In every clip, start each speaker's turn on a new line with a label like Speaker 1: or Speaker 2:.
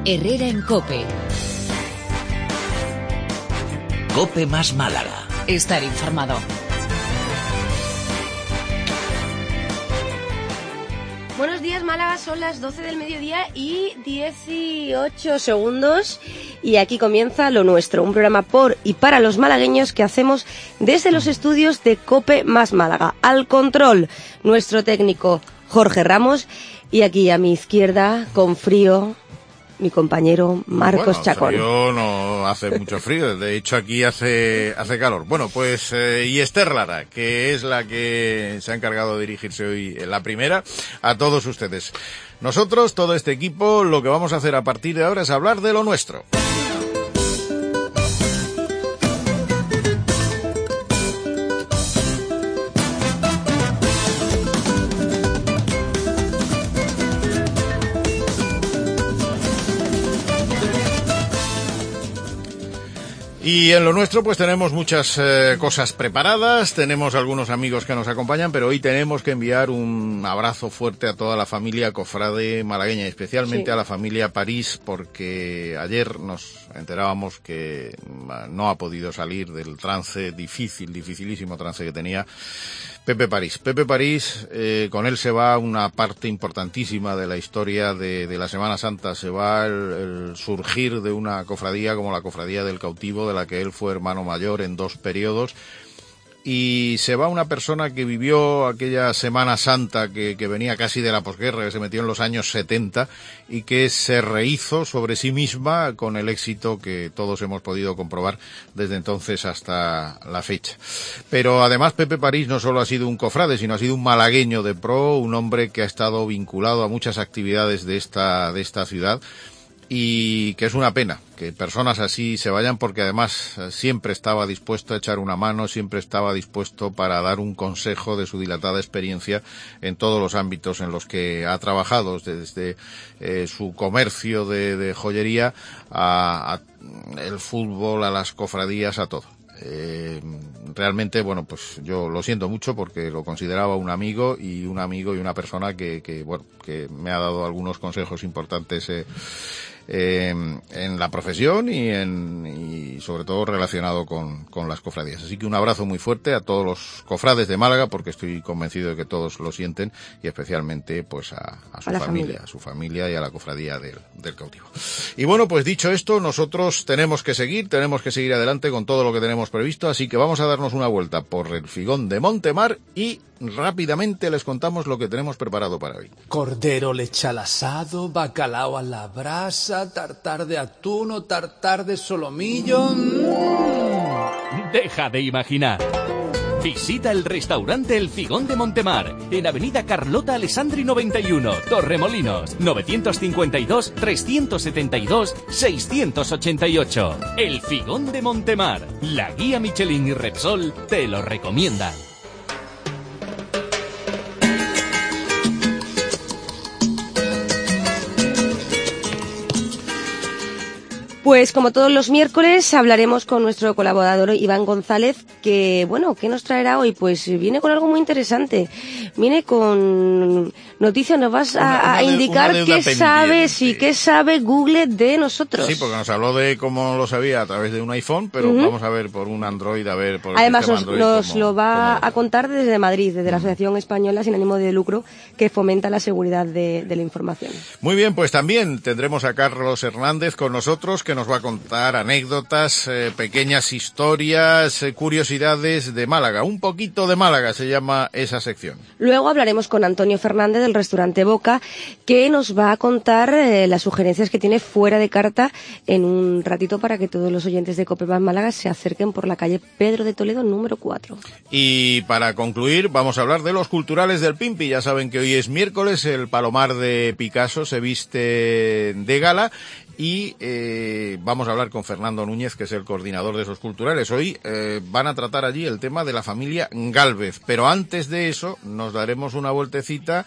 Speaker 1: Herrera en COPE.
Speaker 2: COPE más Málaga.
Speaker 1: Estar informado.
Speaker 3: Buenos días, Málaga, son las 12 del mediodía y 18 segundos y aquí comienza Lo Nuestro, un programa por y para los malagueños que hacemos desde los estudios de COPE más Málaga. Al control, nuestro técnico Jorge Ramos y aquí a mi izquierda, con frío, mi compañero Marcos Chacón.
Speaker 4: Frío no hace mucho frío, de hecho aquí hace calor. Bueno, pues y Esther Lara, que es la que se ha encargado de dirigirse hoy en la primera, a todos ustedes. Nosotros, todo este equipo, lo que vamos a hacer a partir de ahora es hablar de lo nuestro. Y en lo nuestro pues tenemos muchas cosas preparadas, tenemos algunos amigos que nos acompañan, pero hoy tenemos que enviar un abrazo fuerte a toda la familia cofrade malagueña, especialmente a la familia París, porque ayer nos enterábamos que no ha podido salir del trance dificilísimo trance que tenía Pepe París. Pepe París, con él se va una parte importantísima de la historia de la Semana Santa, se va el surgir de una cofradía como la Cofradía del Cautivo, de la que él fue hermano mayor en 2 periodos, y se va una persona que vivió aquella Semana Santa que venía casi de la posguerra, que se metió en los años 70 y que se rehizo sobre sí misma con el éxito que todos hemos podido comprobar desde entonces hasta la fecha. Pero además Pepe París no solo ha sido un cofrade, sino ha sido un malagueño de pro, un hombre que ha estado vinculado a muchas actividades de esta ciudad, y que es una pena que personas así se vayan, porque además siempre estaba dispuesto a echar una mano, siempre estaba dispuesto para dar un consejo de su dilatada experiencia en todos los ámbitos en los que ha trabajado, desde su comercio de joyería a el fútbol, a las cofradías, a todo. Realmente, bueno, pues yo lo siento mucho porque lo consideraba un amigo y una persona que me ha dado algunos consejos importantes en la profesión y sobre todo relacionado con las cofradías. Así que un abrazo muy fuerte a todos los cofrades de Málaga, porque estoy convencido de que todos lo sienten, y especialmente pues a su familia y a la cofradía del Cautivo. Y bueno, pues dicho esto, nosotros tenemos que seguir adelante con todo lo que tenemos previsto, así que vamos a darnos una vuelta por el Figón de Montemar y rápidamente les contamos lo que tenemos preparado para hoy.
Speaker 5: Cordero lechal asado, bacalao a la brasa, tartar de atún o tartar de solomillo.
Speaker 6: Deja de imaginar. Visita el restaurante El Figón de Montemar, en Avenida Carlota Alessandri 91, Torremolinos, 952-372-688. El Figón de Montemar, la guía Michelin y Repsol te lo recomiendan.
Speaker 3: Pues como todos los miércoles hablaremos con nuestro colaborador Iván González, que bueno, ¿qué nos traerá hoy? Pues viene con algo muy interesante, viene con noticias, nos vas a indicar qué sabe, qué sabe Google de nosotros.
Speaker 4: Sí, porque nos habló de cómo lo sabía a través de un iPhone, pero vamos a ver por un Android, por
Speaker 3: además
Speaker 4: el sistema
Speaker 3: nos lo va a contar desde Madrid, desde la Asociación Española sin ánimo de lucro, que fomenta la seguridad de la información.
Speaker 4: Muy bien, pues también tendremos a Carlos Hernández con nosotros, que nos va a contar anécdotas, pequeñas historias, curiosidades de Málaga. Un poquito de Málaga se llama esa sección.
Speaker 3: Luego hablaremos con Antonio Fernández del restaurante Boca, que nos va a contar las sugerencias que tiene fuera de carta en un ratito, para que todos los oyentes de COPE más Málaga se acerquen por la calle Pedro de Toledo número 4.
Speaker 4: Y para concluir vamos a hablar de los culturales del Pimpi. Ya saben que hoy es miércoles, el Palomar de Picasso se viste de gala. Y vamos a hablar con Fernando Núñez, que es el coordinador de esos culturales. Hoy van a tratar allí el tema de la familia Gálvez, pero antes de eso nos daremos una vueltecita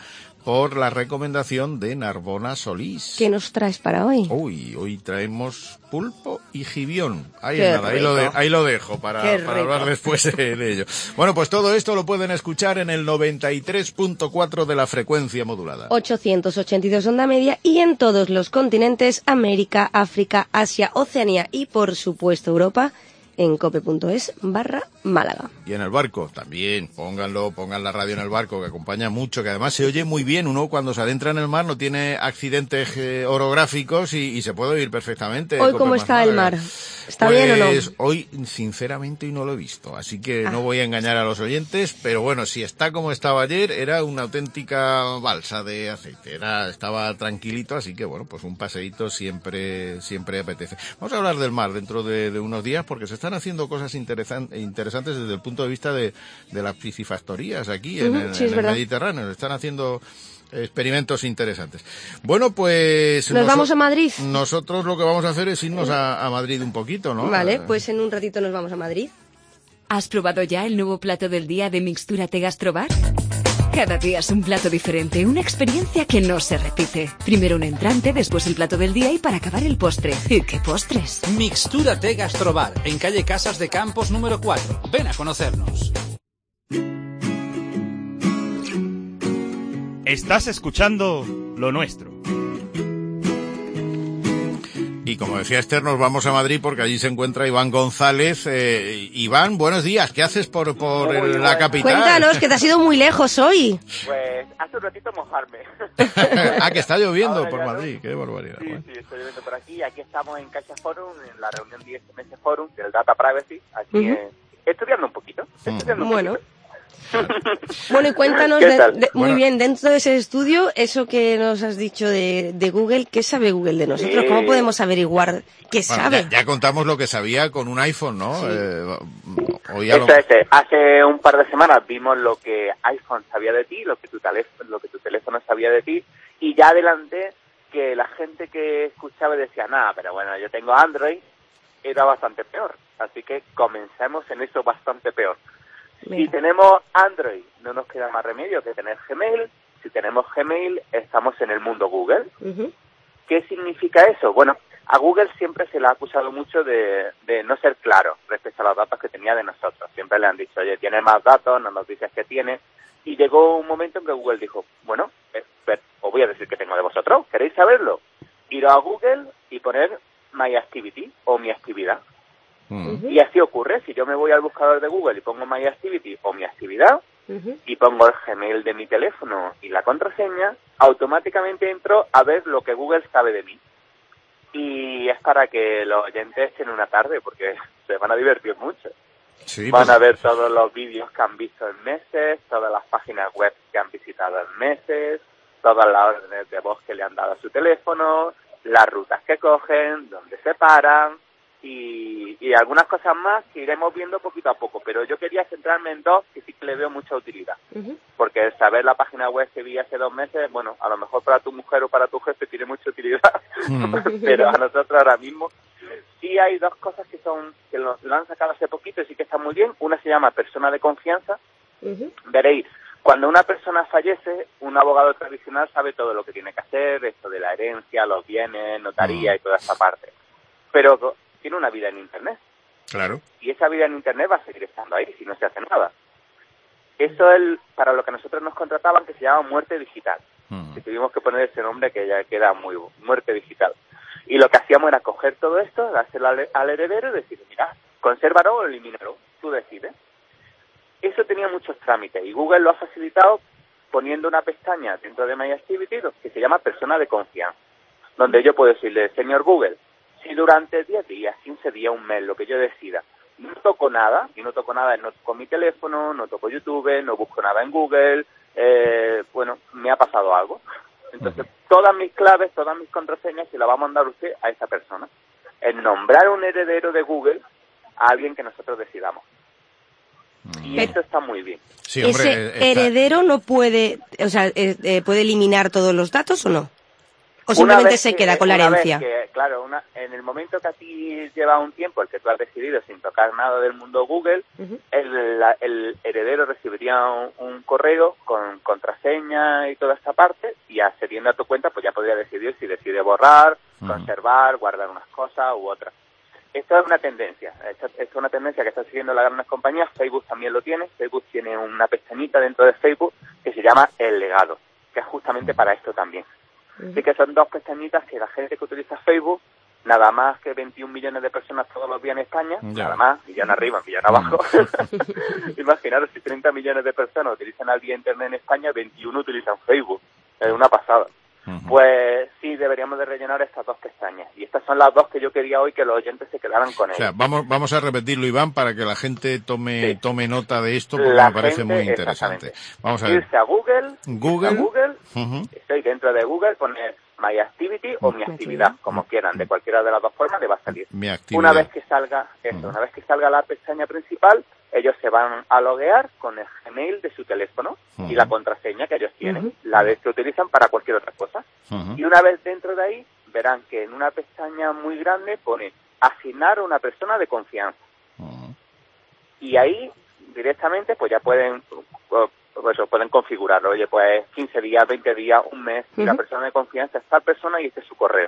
Speaker 4: por la recomendación de Narbona Solís.
Speaker 3: ¿Qué nos traes para hoy?
Speaker 4: Hoy traemos pulpo y gibión. Ahí
Speaker 3: Qué
Speaker 4: nada, ahí lo dejo para hablar después de ello. Bueno, pues todo esto lo pueden escuchar en el 93.4 de la frecuencia modulada.
Speaker 3: 882 onda media y en todos los continentes, América, África, Asia, Oceanía y por supuesto Europa, en cope.es/Málaga.
Speaker 4: Y en el barco también, pongan la radio en el barco, que acompaña mucho, que además se oye muy bien. Uno cuando se adentra en el mar no tiene accidentes orográficos y se puede oír perfectamente.
Speaker 3: ¿Hoy cómo está el mar? ¿Está bien o no?
Speaker 4: Hoy, sinceramente, no lo he visto, así que no voy a engañar a los oyentes, pero bueno, si está como estaba ayer, era una auténtica balsa de aceite. Estaba tranquilito, así que bueno, pues un paseíto siempre apetece. Vamos a hablar del mar dentro de unos días, porque se están haciendo cosas interesantes desde el punto de vista de las piscifactorías aquí en el Mediterráneo. Están haciendo experimentos interesantes. Bueno, pues...
Speaker 3: ¿Nos vamos a Madrid?
Speaker 4: Nosotros lo que vamos a hacer es irnos a Madrid un poquito, ¿no?
Speaker 3: Vale, pues en un ratito nos vamos a Madrid.
Speaker 1: ¿Has probado ya el nuevo plato del día de Mixtúrate Gastrobar? Cada día es un plato diferente, una experiencia que no se repite. Primero un entrante, después el plato del día y para acabar el postre. ¿Y qué postres?
Speaker 5: Mixtúrate Gastrobar, en calle Casas de Campos número 4. Ven a conocernos.
Speaker 7: Estás escuchando Lo Nuestro.
Speaker 4: Y como decía Esther, nos vamos a Madrid porque allí se encuentra Iván González. Iván, buenos días. ¿Qué haces por la capital?
Speaker 3: Cuéntanos, que te has ido muy lejos hoy.
Speaker 8: Pues hace un ratito mojarme.
Speaker 4: Que está lloviendo
Speaker 8: Ahora
Speaker 4: por
Speaker 8: ya
Speaker 4: Madrid.
Speaker 8: no.
Speaker 4: Qué barbaridad.
Speaker 8: Sí,
Speaker 4: Bueno.
Speaker 8: sí, estoy lloviendo por aquí. Aquí estamos en Caixa Forum, en la reunión de SMS Forum, del Data Privacy. Aquí estudiando un poquito.
Speaker 3: Bueno. Bueno, y cuéntanos, muy bien, dentro de ese estudio, eso que nos has dicho de Google, ¿qué sabe Google de nosotros? ¿Cómo podemos averiguar qué sabe?
Speaker 4: Ya contamos lo que sabía con un iPhone, ¿no? Sí.
Speaker 8: Hace un par de semanas vimos lo que iPhone sabía de ti, lo que tu teléfono sabía de ti, y ya adelanté que la gente que escuchaba decía, nada, pero bueno, yo tengo Android, era bastante peor. Así que comencemos en eso bastante peor. Si tenemos Android, no nos queda más remedio que tener Gmail. Si tenemos Gmail, estamos en el mundo Google. ¿Qué significa eso? Bueno, a Google siempre se le ha acusado mucho de no ser claro respecto a los datos que tenía de nosotros. Siempre le han dicho, oye, tienes más datos, no nos dices que tienes. Y llegó un momento en que Google dijo, bueno, os voy a decir que tengo de vosotros. ¿Queréis saberlo? Ir a Google y poner My Activity o mi actividad. Y así ocurre, si yo me voy al buscador de Google y pongo My Activity o mi actividad y pongo el Gmail de mi teléfono y la contraseña, automáticamente entro a ver lo que Google sabe de mí. Y es para que los oyentes estén una tarde, porque se van a divertir mucho. Sí, van a ver todos los vídeos que han visto en meses, todas las páginas web que han visitado en meses, todas las órdenes de voz que le han dado a su teléfono, las rutas que cogen, dónde se paran, y algunas cosas más que iremos viendo poquito a poco, pero yo quería centrarme en dos que sí que le veo mucha utilidad, porque saber la página web que vi hace 2 meses, bueno, a lo mejor para tu mujer o para tu jefe tiene mucha utilidad, pero a nosotros ahora mismo sí hay 2 cosas que lo han sacado hace poquito y sí que están muy bien. Una se llama persona de confianza. Veréis, cuando una persona fallece, un abogado tradicional sabe todo lo que tiene que hacer, esto de la herencia, los bienes, notaría y toda esa parte, pero tiene una vida en Internet.
Speaker 4: Claro. Y
Speaker 8: esa vida en Internet va a seguir estando ahí si no se hace nada. Eso es para lo que nosotros nos contrataban, que se llama muerte digital. Y tuvimos que poner ese nombre que ya queda muy muerte digital. Y lo que hacíamos era coger todo esto, dárselo al heredero y decirle, mira, consérvalo o elimínalo, tú decides. Eso tenía muchos trámites y Google lo ha facilitado poniendo una pestaña dentro de My Activity que se llama persona de confianza, donde yo puedo decirle, señor Google, si durante 10 días, 15 días, un mes, lo que yo decida, no toco nada, y no toco nada, no toco mi teléfono, no toco YouTube, no busco nada en Google, bueno, me ha pasado algo. Entonces, todas mis claves, todas mis contraseñas se las va a mandar usted a esa persona. El nombrar un heredero de Google a alguien que nosotros decidamos. Y esto está muy bien.
Speaker 3: Sí, hombre, ¿ese heredero no puede, o sea, puede eliminar todos los datos o no? ¿O simplemente se queda con la herencia?
Speaker 8: Claro, en el momento que a ti lleva un tiempo, el que tú has decidido sin tocar nada del mundo Google, el heredero recibiría un correo con contraseña y toda esta parte, y accediendo a tu cuenta, pues ya podría decidir si decide borrar, conservar, guardar unas cosas u otras. Esto es una tendencia, esto es una tendencia que están siguiendo las grandes compañías. Facebook también lo tiene. Facebook tiene una pestañita dentro de Facebook que se llama El Legado, que es justamente para esto también. Así que son dos pestañitas que la gente que utiliza Facebook, nada más que 21 millones de personas todos los días en España, nada más, millón arriba, millón abajo. Imaginaros, si 30 millones de personas utilizan al día Internet en España, 21 utilizan Facebook. Es una pasada. Pues sí, deberíamos de rellenar estas dos pestañas. Y estas son las dos que yo quería hoy que los oyentes se quedaran con ellas.
Speaker 4: O sea, vamos a repetirlo, Iván, para que la gente tome nota de esto, porque me parece muy interesante. Vamos a ver.
Speaker 8: Irse a Google. Estoy dentro de Google, poner My Activity o Mi Actividad, como quieran. De cualquiera de las dos formas le va a salir.
Speaker 4: Mi Actividad.
Speaker 8: Una vez que salga la pestaña principal, ellos se van a loguear con el Gmail de su teléfono y la contraseña que ellos tienen, la vez que utilizan para cualquier otra cosa. Y una vez dentro de ahí, verán que en una pestaña muy grande pone asignar a una persona de confianza. Y ahí directamente pues ya pueden configurarlo. Oye, pues 15 días, 20 días, un mes, y la persona de confianza es tal persona y este es su correo.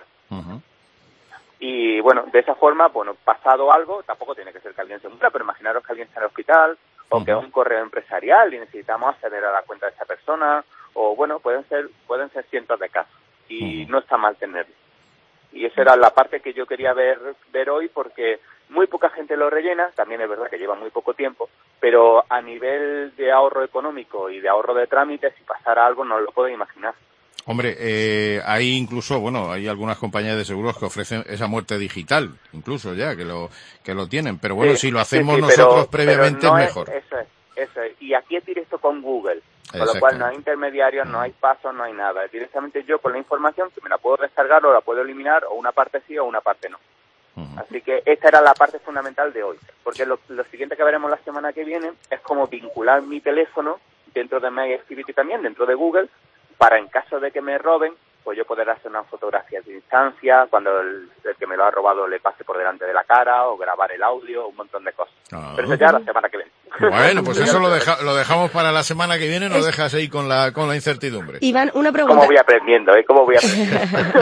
Speaker 8: Y bueno, de esa forma, pasado algo, tampoco tiene que ser que alguien se muera, pero imaginaros que alguien está en el hospital, o que es un correo empresarial y necesitamos acceder a la cuenta de esa persona, o bueno, pueden ser cientos de casos, y no está mal tenerlo. Y esa era la parte que yo quería ver hoy, porque muy poca gente lo rellena, también es verdad que lleva muy poco tiempo, pero a nivel de ahorro económico y de ahorro de trámites, si pasara algo, no lo puedo imaginar.
Speaker 4: Hombre, hay incluso, hay algunas compañías de seguros que ofrecen esa muerte digital, incluso ya, que lo tienen. Pero bueno, si lo hacemos nosotros previamente
Speaker 8: pero no
Speaker 4: es mejor.
Speaker 8: Eso es. Y aquí es directo con Google, con lo cual no hay intermediarios, no hay pasos, no hay nada. Es directamente yo con la información que me la puedo descargar o la puedo eliminar, o una parte sí o una parte no. Así que esta era la parte fundamental de hoy, porque lo siguiente que veremos la semana que viene es cómo vincular mi teléfono dentro de My Activity también, dentro de Google, para en caso de que me roben, pues yo poder hacer una fotografía de instancia, cuando el que me lo ha robado le pase por delante de la cara, o grabar el audio, un montón de cosas. Pero eso ya la semana que viene.
Speaker 4: Bueno, pues eso lo dejamos para la semana que viene, nos dejas ahí con la incertidumbre.
Speaker 3: Iván, una pregunta.
Speaker 8: ¿Cómo voy aprendiendo, ¿Cómo voy aprendiendo?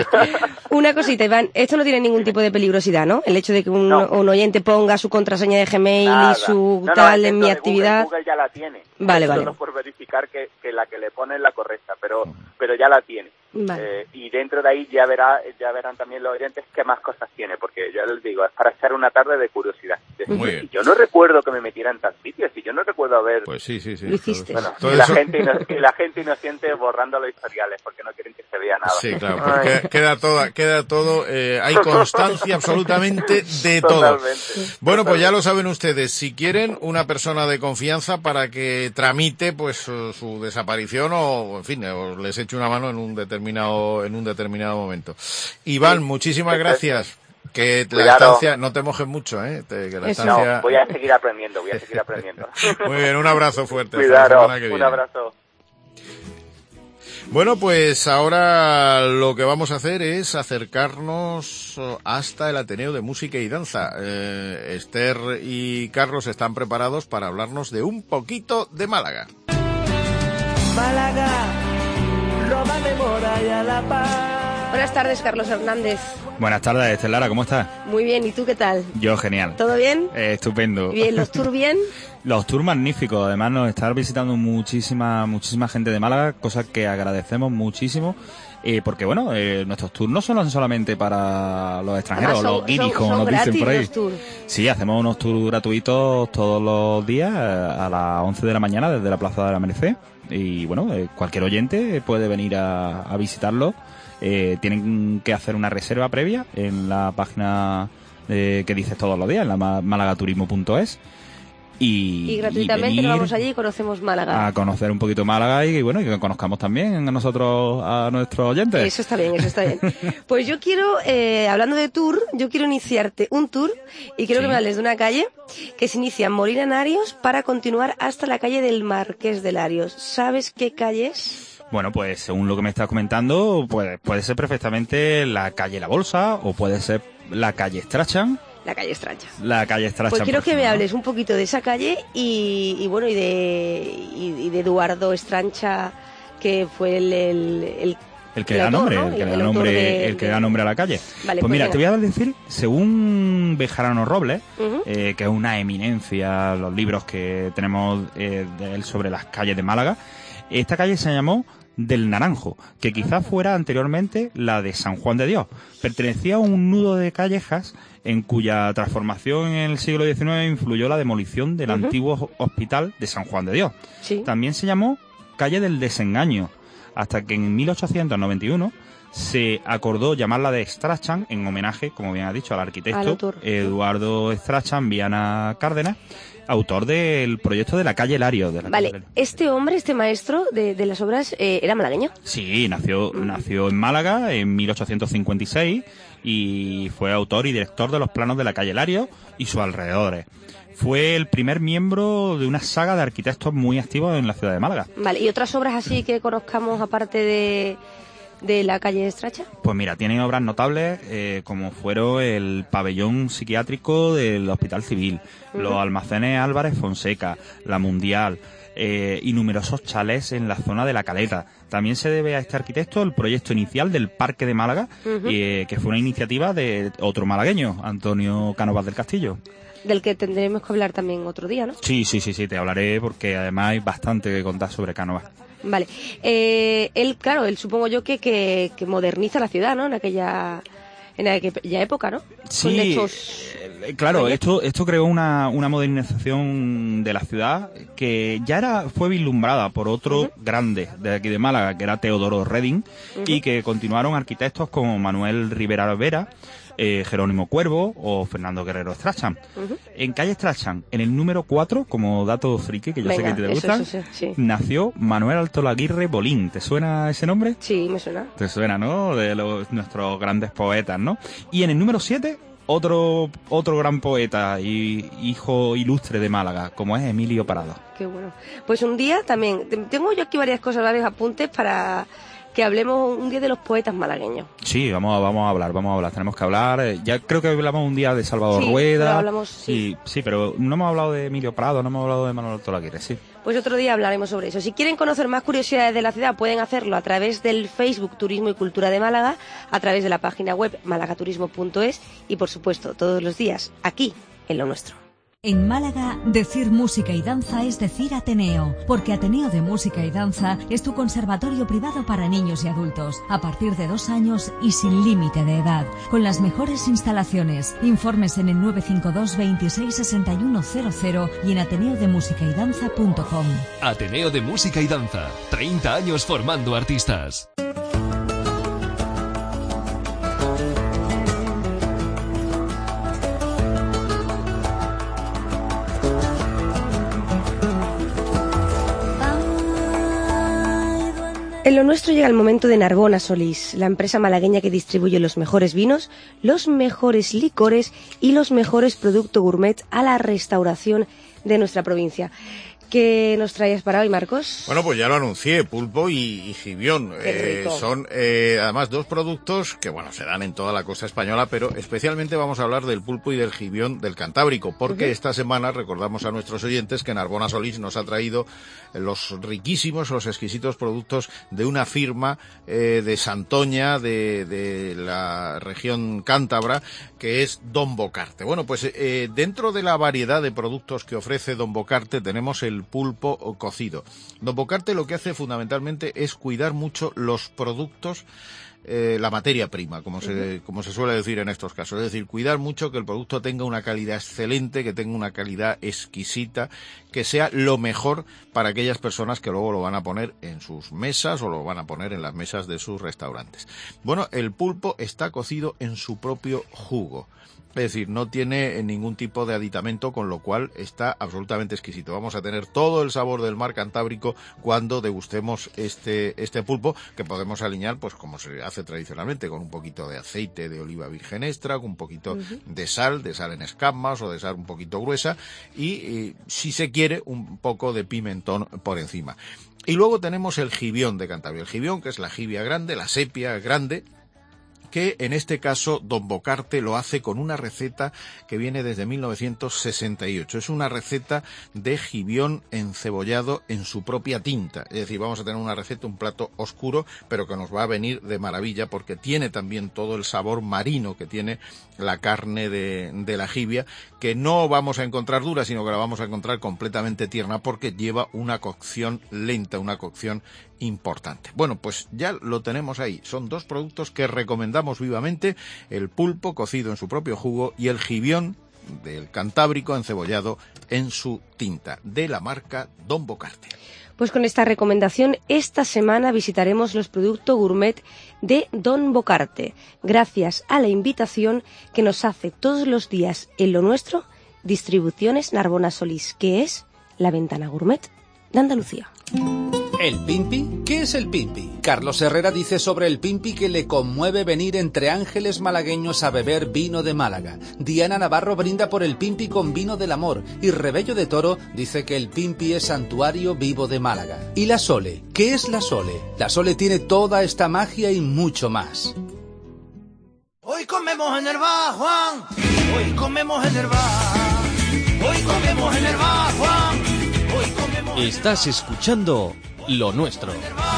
Speaker 3: Una cosita, Iván, esto no tiene ningún tipo de peligrosidad, ¿no? El hecho de que un oyente ponga su contraseña de Gmail y su tal en Mi Actividad.
Speaker 8: Google ya la tiene.
Speaker 3: Vale.
Speaker 8: Solo por verificar que la que le pone es la correcta, pero ya la tiene.
Speaker 3: Vale.
Speaker 8: Y dentro de ahí ya verán también los oyentes qué más cosas tiene, porque ya les digo, es para echar una tarde de curiosidad.
Speaker 4: Muy bien.
Speaker 8: Yo no recuerdo que me metiera en tal sitio, si yo no recuerdo haber...
Speaker 4: Pues sí.
Speaker 3: Lo hiciste.
Speaker 8: Bueno,
Speaker 4: todo
Speaker 8: y
Speaker 4: eso...
Speaker 8: la gente inocente borrando los historiales, porque no quieren que se vea nada.
Speaker 4: Sí, claro, porque queda todo, hay constancia absolutamente de todo. Bueno, pues ya lo saben ustedes, si quieren una persona de confianza para que tramite pues su desaparición o, en fin, o les eche una mano en un determinado momento. Iván, muchísimas gracias. Que la estancia, no te mojes mucho, que la estancia...
Speaker 8: No, voy a seguir aprendiendo.
Speaker 4: Muy bien, un abrazo fuerte.
Speaker 8: Cuidado, un abrazo.
Speaker 4: Bueno, pues ahora lo que vamos a hacer es acercarnos hasta el Ateneo de Música y Danza. Esther y Carlos están preparados para hablarnos de un poquito de Málaga.
Speaker 9: Málaga, Roma de Mora La Paz.
Speaker 3: Buenas tardes, Carlos Hernández.
Speaker 10: Buenas tardes, Esther Lara, ¿cómo estás?
Speaker 3: Muy bien, ¿y tú qué tal?
Speaker 10: Yo, genial.
Speaker 3: ¿Todo bien?
Speaker 10: Estupendo.
Speaker 3: Bien, ¿los tours bien?
Speaker 10: Los tours magníficos, además nos está visitando muchísima gente de Málaga, cosa que agradecemos muchísimo. Porque bueno, nuestros tours no son solamente para los extranjeros, los guiris, como nos dicen por ahí. Sí, hacemos unos tours gratuitos todos los días a las 11 de la mañana desde la Plaza de la Merced. Y bueno, cualquier oyente puede venir a visitarlo. Tienen que hacer una reserva previa en la página que dices todos los días, en la malagaturismo.es. Y
Speaker 3: gratuitamente nos vamos allí y conocemos Málaga.
Speaker 10: A conocer un poquito Málaga y bueno, y que conozcamos también a nuestros oyentes.
Speaker 3: Eso está bien. Pues yo quiero, hablando de tour, yo quiero iniciarte un tour y quiero que me hables de una calle que se inicia en Molina en Arios para continuar hasta la calle del Marqués de Larios. ¿Sabes qué calle es?
Speaker 10: Bueno, pues según lo que me estás comentando, pues puede ser perfectamente la calle La Bolsa o puede ser la calle Strachan.
Speaker 3: La calle Strachan.
Speaker 10: La calle Strachan.
Speaker 3: Pues quiero que me hables un poquito de esa calle y bueno, y de Eduardo Strancha, que fue el
Speaker 10: que da nombre, ¿no? el que da nombre a la calle.
Speaker 3: Vale,
Speaker 10: pues mira, te voy a decir, según Bejarano Robles, que es una eminencia, los libros que tenemos de él sobre las calles de Málaga, esta calle se llamó del Naranjo, que quizás fuera anteriormente la de San Juan de Dios. Pertenecía a un nudo de callejas en cuya transformación en el siglo XIX influyó la demolición del antiguo hospital de San Juan de Dios.
Speaker 3: Sí.
Speaker 10: También se llamó calle del Desengaño, hasta que en 1891 se acordó llamarla de Strachan en homenaje, como bien ha dicho, al arquitecto Eduardo Strachan Viana Cárdenas, autor del proyecto de la calle Lario.
Speaker 3: Este hombre, este maestro de las obras, ¿era malagueño?
Speaker 10: Sí, nació en Málaga en 1856 y fue autor y director de los planos de la calle Lario y sus alrededores. Fue el primer miembro de una saga de arquitectos muy activos en la ciudad de Málaga.
Speaker 3: Vale, ¿y otras obras así que conozcamos aparte de la calle Strachan?
Speaker 10: Pues mira, tiene obras notables como fueron el pabellón psiquiátrico del Hospital Civil, los almacenes Álvarez Fonseca, la Mundial y numerosos chalés en la zona de La Caleta. También se debe a este arquitecto el proyecto inicial del Parque de Málaga, que fue una iniciativa de otro malagueño, Antonio Cánovas del Castillo.
Speaker 3: Del que tendremos que hablar también otro día, ¿no?
Speaker 10: Sí, te hablaré porque además hay bastante que contar sobre Cánovas.
Speaker 3: Vale. Él supongo yo que moderniza la ciudad, ¿no? En aquella época, ¿no?
Speaker 10: Sí, claro, esto creó una modernización de la ciudad que ya fue vislumbrada por otro grande de aquí de Málaga, que era Teodoro Reding, y que continuaron arquitectos como Manuel Rivera Vera, Jerónimo Cuervo o Fernando Guerrero Strachan. En calle Strachan, en el número 4, como dato friki, que yo sé que te gusta, nació Manuel Altolaguirre Bolín. ¿Te suena ese nombre?
Speaker 3: Sí, me suena.
Speaker 10: Te suena, ¿no? De nuestros grandes poetas, ¿no? Y en el número 7, otro gran poeta y hijo ilustre de Málaga, como es Emilio Parado.
Speaker 3: Qué bueno. Pues un día también, tengo yo aquí varios apuntes para que hablemos un día de los poetas malagueños. Sí,
Speaker 10: vamos a hablar, tenemos que hablar. Ya creo que hablamos un día de Salvador Rueda. Sí, pero no hemos hablado de Emilio Prado, no hemos hablado de Manuel Altolaguirre, sí.
Speaker 3: Pues otro día hablaremos sobre eso. Si quieren conocer más curiosidades de la ciudad, pueden hacerlo a través del Facebook Turismo y Cultura de Málaga, a través de la página web malagaturismo.es y, por supuesto, todos los días, aquí, en Lo Nuestro.
Speaker 11: En Málaga, decir música y danza es decir Ateneo, porque Ateneo de Música y Danza es tu conservatorio privado para niños y adultos, a partir de 2 años y sin límite de edad, con las mejores instalaciones. Informes en el 952 26 61 00 y en ateneodemusicaYdanza.com.
Speaker 6: Ateneo de Música y Danza, 30 años formando artistas.
Speaker 3: En Lo Nuestro llega el momento de Narbona Solís, la empresa malagueña que distribuye los mejores vinos, los mejores licores y los mejores productos gourmet a la restauración de nuestra provincia. ¿Qué nos traes para hoy, Marcos?
Speaker 4: Bueno, pues ya lo anuncié, pulpo y gibión. Son además 2 productos que, bueno, se dan en toda la costa española, pero especialmente vamos a hablar del pulpo y del gibión del Cantábrico, porque esta semana recordamos a nuestros oyentes que Narbona Solís nos ha traído los riquísimos, los exquisitos productos de una firma de Santoña, de la región cántabra, que es Don Bocarte. Bueno, pues dentro de la variedad de productos que ofrece Don Bocarte tenemos el pulpo cocido. Don Bocarte lo que hace fundamentalmente es cuidar mucho los productos, la materia prima, como se suele decir en estos casos. Es decir, cuidar mucho que el producto tenga una calidad excelente, que tenga una calidad exquisita, que sea lo mejor para aquellas personas que luego lo van a poner en sus mesas o lo van a poner en las mesas de sus restaurantes. Bueno, el pulpo está cocido en su propio jugo. Es decir, no tiene ningún tipo de aditamento, con lo cual está absolutamente exquisito. Vamos a tener todo el sabor del mar Cantábrico cuando degustemos este pulpo, que podemos alinear, pues como se hace hace tradicionalmente, con un poquito de aceite de oliva virgen extra, con un poquito de sal en escamas o de sal un poquito gruesa y si se quiere, un poco de pimentón por encima. Y luego tenemos el gibión de Cantabria. El gibión, que es la jibia grande, la sepia grande, que en este caso Don Bocarte lo hace con una receta que viene desde 1968. Es una receta de gibión encebollado en su propia tinta. Es decir, vamos a tener una receta, un plato oscuro, pero que nos va a venir de maravilla porque tiene también todo el sabor marino que tiene la carne de la jibia, que no vamos a encontrar dura, sino que la vamos a encontrar completamente tierna porque lleva una cocción lenta, una cocción importante. Bueno, pues ya lo tenemos ahí. Son dos productos que recomendamos vivamente: el pulpo cocido en su propio jugo y el gibión del Cantábrico encebollado en su tinta, de la marca Don Bocarte.
Speaker 3: Pues con esta recomendación, esta semana visitaremos los productos gourmet de Don Bocarte, gracias a la invitación que nos hace todos los días en Lo Nuestro, Distribuciones Narbona Solís, que es la ventana gourmet de Andalucía.
Speaker 5: ¿El Pimpi? ¿Qué es el Pimpi? Carlos Herrera dice sobre el Pimpi que le conmueve venir entre ángeles malagueños a beber vino de Málaga. Diana Navarro brinda por el Pimpi con vino del amor. Y Rebello de Toro dice que el Pimpi es santuario vivo de Málaga. ¿Y la Sole? ¿Qué es la Sole? La Sole tiene toda esta magia y mucho más.
Speaker 9: Hoy comemos en el bar, Juan. Hoy comemos en el bar. Hoy comemos en el bar, Juan. Hoy comemos.
Speaker 6: Estás escuchando Lo Nuestro.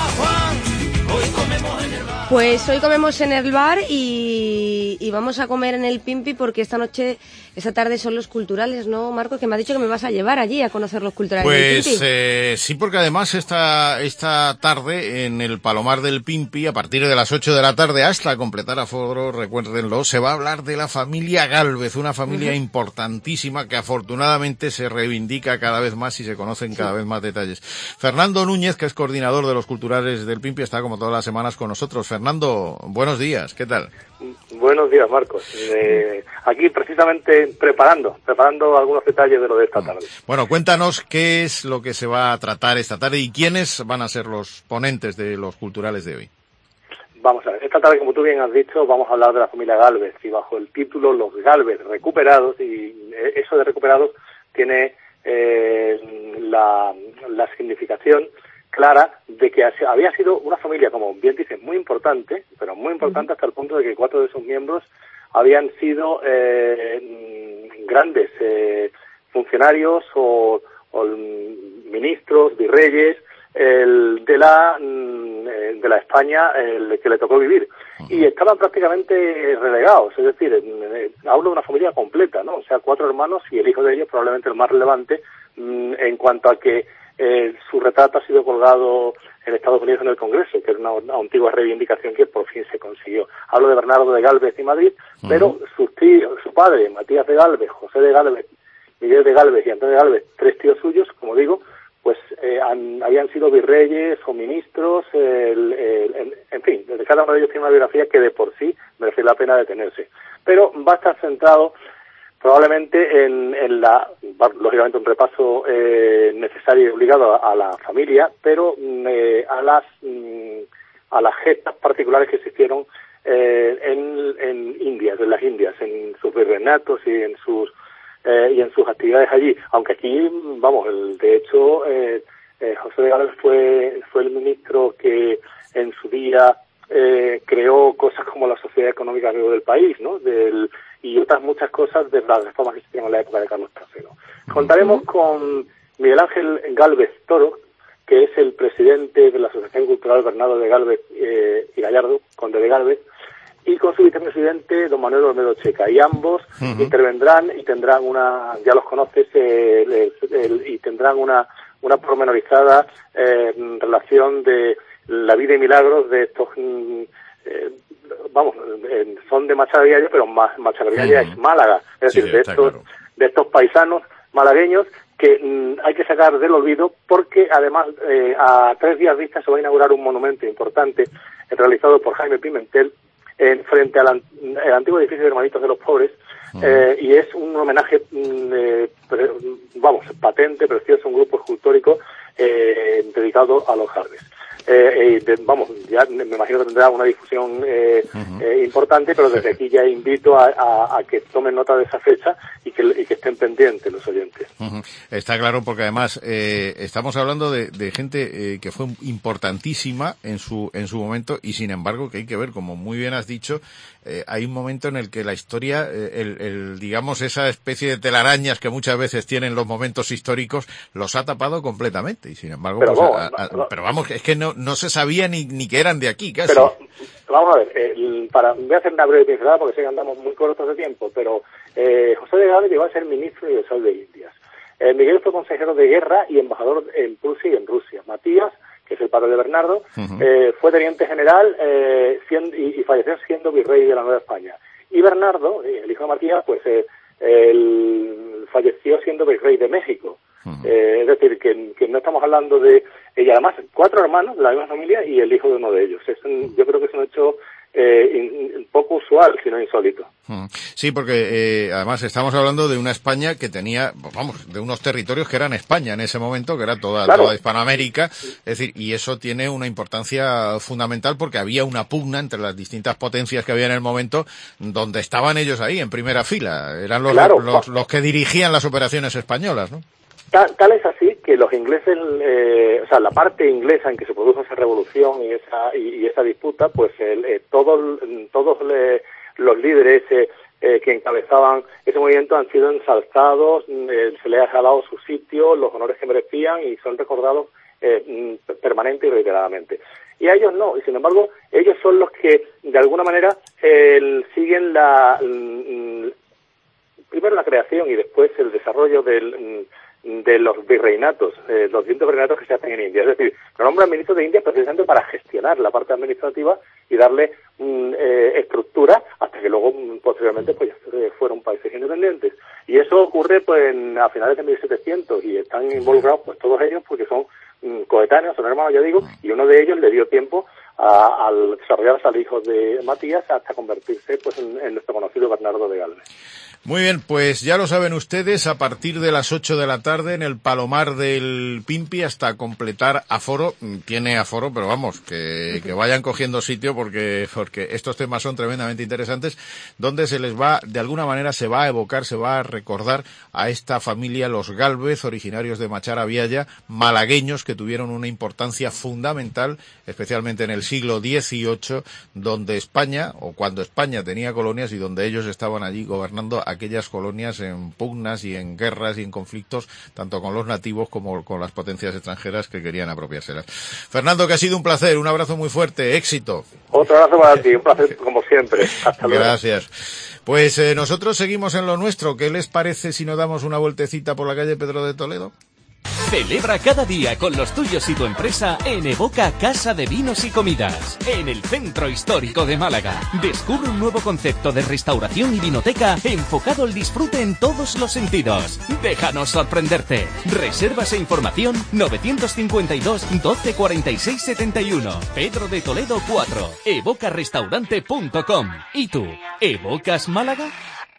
Speaker 3: Pues hoy comemos en el bar y vamos a comer en el Pimpi porque esta tarde son los culturales, ¿no, Marco? Que me ha dicho que me vas a llevar allí a conocer los culturales del Pimpi.
Speaker 4: Pues sí, porque además esta tarde en el Palomar del Pimpi, a partir de las 8 de la tarde hasta completar aforo, recuérdenlo, se va a hablar de la familia Gálvez, una familia importantísima que afortunadamente se reivindica cada vez más y se conocen cada vez más detalles. Fernando Núñez, que es coordinador de los culturales del Pimpi, está como todas las semanas con nosotros. Fernando, buenos días, ¿qué tal?
Speaker 12: Buenos días, Marcos. Aquí precisamente preparando algunos detalles de lo de esta tarde.
Speaker 4: Bueno, cuéntanos qué es lo que se va a tratar esta tarde y quiénes van a ser los ponentes de los culturales de hoy.
Speaker 12: Vamos a ver, esta tarde, como tú bien has dicho, vamos a hablar de la familia Gálvez y bajo el título Los Gálvez recuperados, y eso de recuperados tiene la significación clara de que había sido una familia, como bien dices, muy importante, pero muy importante hasta el punto de que 4 de sus miembros habían sido grandes funcionarios o ministros, virreyes de la España que le tocó vivir, y estaban prácticamente relegados. Es decir, hablo de una familia completa, ¿no? O sea, 4 hermanos y el hijo de ellos probablemente el más relevante en cuanto a que su retrato ha sido colgado en Estados Unidos en el Congreso, que era una antigua reivindicación que por fin se consiguió. Hablo de Bernardo de Gálvez y Madrid, pero sus tíos, su padre, Matías de Gálvez, José de Gálvez, Miguel de Gálvez y Antonio de Gálvez, 3 tíos suyos, como digo, pues habían sido virreyes o ministros, en fin, desde cada uno de ellos tiene una biografía que de por sí merece la pena detenerse. Pero va a estar centrado probablemente en lógicamente un repaso necesario y obligado a la familia, pero a las gestas particulares que existieron en las Indias, en sus virreinatos y en sus actividades allí. Aunque aquí, vamos, de hecho, José de Gálvez fue el ministro que en su día creó cosas como la Sociedad Económica del país, ¿no? Y otras muchas cosas de las reformas que se hicieron en la época de Carlos III. Contaremos con Miguel Ángel Gálvez Toro, que es el presidente de la Asociación Cultural Bernardo de Gálvez y Gallardo, conde de Gálvez, y con su vicepresidente, don Manuel Olmedo Checa. Y ambos intervendrán y tendrán ya los conoces, y tendrán una pormenorizada relación de la vida y milagros de estos... son de Machagrialla, pero Machagrialla es Málaga, es decir, de estos paisanos malagueños que hay que sacar del olvido, porque además a 3 días vista se va a inaugurar un monumento importante realizado por Jaime Pimentel frente al antiguo edificio de Hermanitos de los Pobres, y es un homenaje patente, precioso, un grupo escultórico dedicado a los Gálvez. vamos, ya me imagino que tendrá una difusión importante, pero desde aquí ya invito a que tomen nota de esa fecha y que estén pendientes los oyentes.
Speaker 4: Está claro, porque además estamos hablando de gente que fue importantísima en su momento, y sin embargo que hay que ver, como muy bien has dicho, hay un momento en el que la historia, digamos, esa especie de telarañas que muchas veces tienen los momentos históricos, los ha tapado completamente, y sin embargo, pero vamos, es que no se sabía ni que eran de aquí, casi.
Speaker 12: Pero vamos a ver, voy a hacer una breve pincelada porque sé que andamos muy cortos de tiempo, pero José de Galvez llegó a ser ministro universal de Indias. Miguel fue consejero de guerra y embajador en Prusia y en Rusia. Matías, que es el padre de Bernardo, fue teniente general y falleció siendo virrey de la Nueva España. Y Bernardo, el hijo de Matías, pues falleció siendo virrey de México. Es decir, que no estamos hablando de... Y además, 4 hermanos de la misma familia y el hijo de uno de ellos. Yo creo que es un hecho poco usual, sino insólito.
Speaker 4: Sí, porque además estamos hablando de una España que tenía, vamos, de unos territorios que eran España en ese momento, que era toda Hispanoamérica, es decir, y eso tiene una importancia fundamental porque había una pugna entre las distintas potencias que había en el momento, donde estaban ellos ahí en primera fila, eran los que dirigían las operaciones españolas, ¿no?
Speaker 12: Tal es así que los ingleses, o sea, la parte inglesa en que se produjo esa revolución y esa disputa, pues todos los líderes que encabezaban ese movimiento han sido ensalzados, se les ha jalado su sitio, los honores que merecían, y son recordados permanente y reiteradamente. Y a ellos no, y sin embargo, ellos son los que, de alguna manera, siguen primero la creación y después el desarrollo de los virreinatos, los distintos virreinatos que se hacen en India. Es decir, lo nombran ministro de India precisamente para gestionar la parte administrativa y darle estructura hasta que luego, posteriormente, pues fueron países independientes. Y eso ocurre pues a finales de 1700 y están involucrados pues todos ellos porque son coetáneos, son hermanos, ya digo, y uno de ellos le dio tiempo al desarrollarse al hijo de Matías hasta convertirse pues en nuestro conocido Bernardo de Galvez.
Speaker 4: Muy bien, pues ya lo saben ustedes, a partir de las 8 de la tarde en el Palomar del Pimpi hasta completar aforo. Tiene aforo, pero vamos, que vayan cogiendo sitio porque estos temas son tremendamente interesantes, donde se les va, de alguna manera se va a evocar, se va a recordar a esta familia, los Gálvez, originarios de Machara Vialla, malagueños que tuvieron una importancia fundamental, especialmente en el siglo XVIII, donde España, o cuando España tenía colonias y donde ellos estaban allí gobernando aquellas colonias en pugnas y en guerras y en conflictos, tanto con los nativos como con las potencias extranjeras que querían apropiárselas. Fernando, que ha sido un placer, un abrazo muy fuerte, éxito.
Speaker 12: Otro abrazo para ti, un placer como siempre. Hasta luego.
Speaker 4: Gracias. Pues nosotros seguimos en lo nuestro. ¿Qué les parece si nos damos una vueltecita por la calle Pedro de Toledo?
Speaker 6: Celebra cada día con los tuyos y tu empresa en Evoca Casa de Vinos y Comidas, en el centro histórico de Málaga. Descubre un nuevo concepto de restauración y vinoteca enfocado al disfrute en todos los sentidos. Déjanos sorprenderte. Reservas e información 952 12 46 71. Pedro de Toledo 4. evocarestaurante.com. ¿Y tú? ¿Evocas Málaga?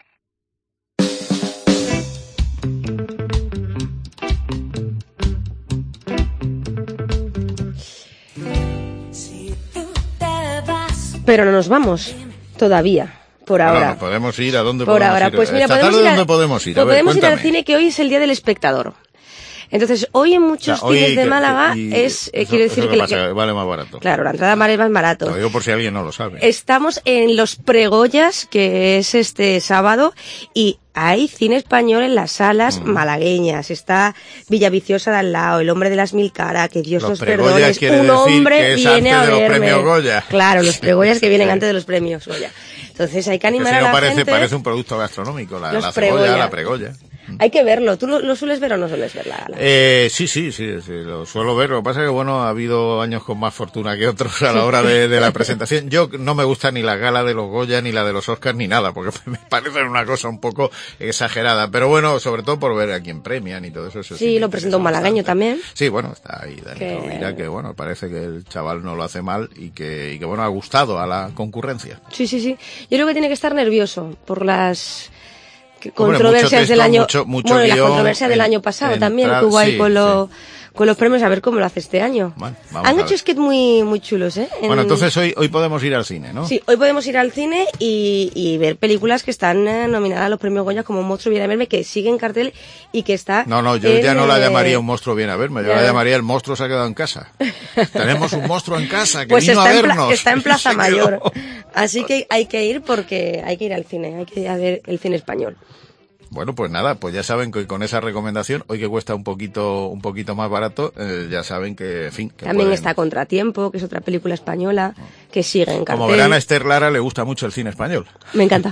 Speaker 3: Pero no nos vamos todavía, por ahora.
Speaker 4: No, podemos ir a dónde
Speaker 3: por
Speaker 4: podemos
Speaker 3: ahora.
Speaker 4: ir.
Speaker 3: Pues mira,
Speaker 4: Esta tarde, ¿dónde podemos ir? A ver,
Speaker 3: podemos ir al
Speaker 4: cuéntame.
Speaker 3: cine, que hoy es el Día del Espectador. Entonces, hoy en muchos cines de Málaga quiere decir
Speaker 4: que vale más barato.
Speaker 3: Claro, la entrada vale más barato.
Speaker 4: Lo digo por si alguien no lo sabe.
Speaker 3: Estamos en los Pregoyas, que es este sábado, y hay cine español en las salas malagueñas. Está Villaviciosa de al lado, El hombre de las mil caras, que Dios nos perdone. Un hombre viene a verme.
Speaker 4: Los premios Goya.
Speaker 3: Claro, los Pregoyas que vienen antes de los premios Goya. Entonces hay que animar a la gente.
Speaker 4: Parece un producto gastronómico, la cebolla, la pregoya.
Speaker 3: Hay que verlo. ¿Tú lo sueles ver o no sueles ver la gala?
Speaker 4: Sí, lo suelo ver. Lo que pasa es que, bueno, ha habido años con más fortuna que otros a la hora de la presentación. Yo no me gusta ni la gala de los Goya, ni la de los Oscars, ni nada, porque me parecen una cosa un poco exagerada. Pero bueno, sobre todo por ver a quién premian y todo eso.
Speaker 3: Sí, lo presenta un malagueño también.
Speaker 4: Sí, bueno, está ahí Dani Rovira, que bueno, parece que el chaval no lo hace mal y que bueno, ha gustado a la concurrencia.
Speaker 3: Sí. Yo creo que tiene que estar nervioso por las controversias del año,
Speaker 4: mucho
Speaker 3: bueno, la controversia del año pasado también, que hubo ahí con con los premios, a ver cómo lo hace este año.
Speaker 4: Bueno, vamos
Speaker 3: Han
Speaker 4: a
Speaker 3: hecho
Speaker 4: ver.
Speaker 3: sketches muy chulos, ¿eh?
Speaker 4: Bueno, entonces hoy podemos ir al cine, ¿no?
Speaker 3: Sí, hoy podemos ir al cine y ver películas que están nominadas a los premios Goya, como Un monstruo viene a verme, que sigue en cartel y que está...
Speaker 4: No, yo ya no la llamaría Un monstruo viene a verme, yo la llamaría El monstruo se ha quedado en casa. Tenemos un monstruo en casa que
Speaker 3: pues
Speaker 4: vino a
Speaker 3: está
Speaker 4: vernos.
Speaker 3: Está en Plaza
Speaker 4: Se
Speaker 3: Mayor.
Speaker 4: quedó.
Speaker 3: Así que hay que ir porque hay que ir al cine, hay que ir a ver el cine español.
Speaker 4: Bueno, pues nada, pues ya saben que con esa recomendación, hoy que cuesta un poquito más barato, ya saben que, en fin... Que
Speaker 3: también
Speaker 4: pueden...
Speaker 3: está Contratiempo, que es otra película española, que sigue en cartel.
Speaker 4: Como verán, a Esther Lara le gusta mucho el cine español.
Speaker 3: Me encanta.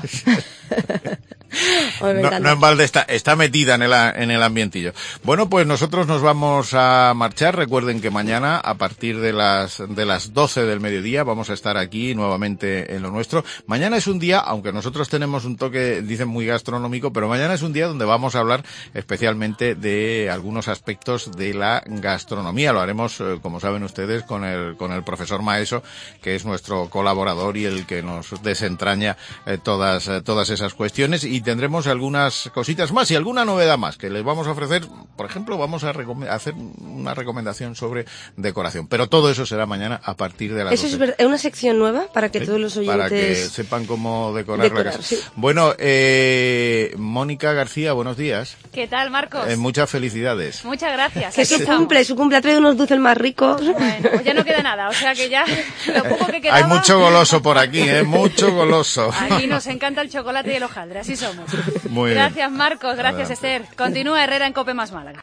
Speaker 4: No en balde está metida en el ambientillo. Bueno, pues nosotros nos vamos a marchar. Recuerden que mañana, a partir de las 12 del mediodía, vamos a estar aquí nuevamente en Lo Nuestro. Mañana es un día, aunque nosotros tenemos un toque, dicen, muy gastronómico, pero mañana es un día donde vamos a hablar especialmente de algunos aspectos de la gastronomía. Lo haremos, como saben ustedes, con el profesor Maeso, que es nuestro colaborador y el que nos desentraña todas esas cuestiones, y tendremos algunas cositas más y alguna novedad más que les vamos a ofrecer. Por ejemplo, vamos a hacer una recomendación sobre decoración, pero todo eso será mañana a partir de las 12.
Speaker 3: Eso es una sección nueva para que todos los oyentes...
Speaker 4: Para que sepan cómo decorar la casa.
Speaker 3: Sí.
Speaker 4: Bueno, Mónica García, buenos días.
Speaker 13: ¿Qué tal, Marcos?
Speaker 4: Muchas felicidades.
Speaker 13: Muchas gracias.
Speaker 3: Que su cumple ha traído unos dulces más ricos.
Speaker 13: Bueno, pues ya no queda nada, o sea que ya lo poco que quedaba...
Speaker 4: Hay mucho goloso por aquí, mucho goloso.
Speaker 13: Aquí nos encanta el chocolate y el hojaldre, así somos.
Speaker 4: Muy
Speaker 13: gracias,
Speaker 4: bien.
Speaker 13: Marcos, gracias,
Speaker 4: Adelante.
Speaker 13: Esther. Continúa Herrera en COPE más Málaga.